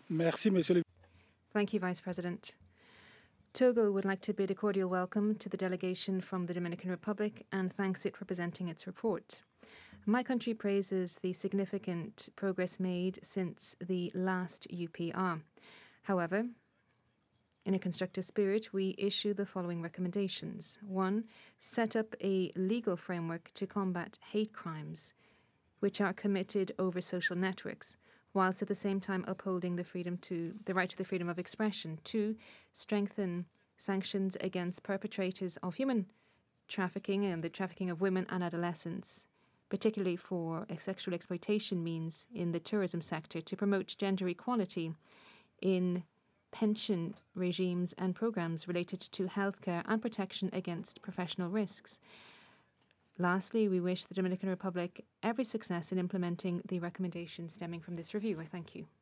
Merci, Monsieur le Thank you, Vice President. Togo would like to bid a cordial welcome to the delegation from the Dominican Republic and thanks it for presenting its report. My country praises the significant progress made since the last UPR. However, in a constructive spirit, we issue the following recommendations. 1. Set up a legal framework to combat hate crimes, which are committed over social networks, whilst at the same time upholding the right to the freedom of expression. 2. Strengthen sanctions against perpetrators of human trafficking and the trafficking of women and adolescents, particularly for sexual exploitation means in the tourism sector, to promote gender equality in pension regimes and programs related to healthcare and protection against professional risks. Lastly, we wish the Dominican Republic every success in implementing the recommendations stemming from this review. I thank you.